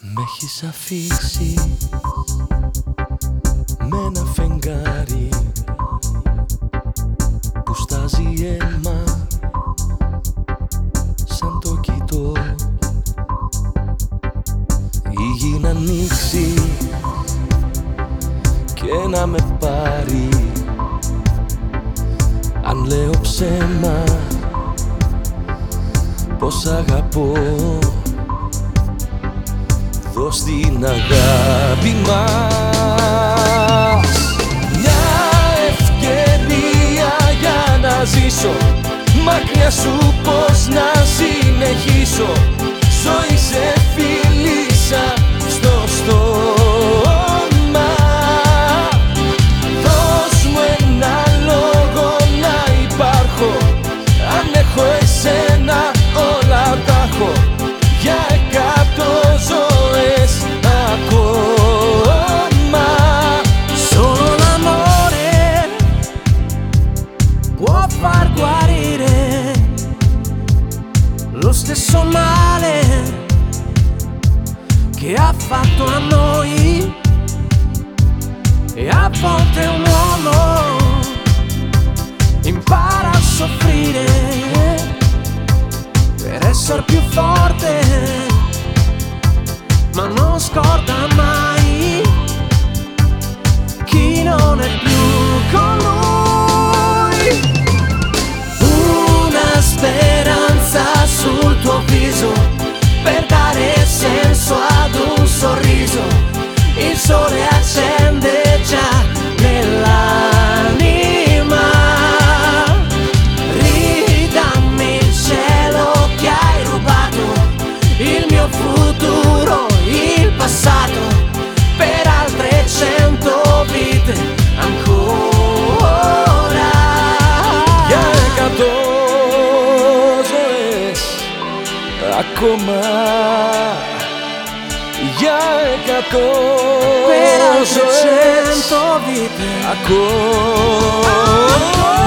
Μ' έχεις αφήσει με ένα φεγγάρι που στάζει αίμα σαν το κοιτώ. Η γη να ανοίξει και να με πάρει αν λέω ψέμα πως αγαπώ. Δώσ' την αγάπη μας μια ευκαιρία για να ζήσω. Μακριά σου πως να συνεχίσω. Ζωή σε φίλησα στο στόμα. Δώσ' μου ένα λόγο να υπάρχω. Αν έχω εσένα όλα τα έχω. Για 100 ζωές ακόμα. Solo l'amore può far guarire lo stesso male che ha fatto a noi. E a volte un uomo impara a soffrire per essere più forte, ma non scorda mai chi non è più con lui. Una speranza sul tuo viso per dare senso ad un sorriso. Il sole accende già nell'anima. Ridammi il cielo che hai rubato, il mio futuro, il passato, per altre 100 vite ancora. Για 100 ζωές ακόμα. Για 100 Per altre ζωές 100 vite ακόμα.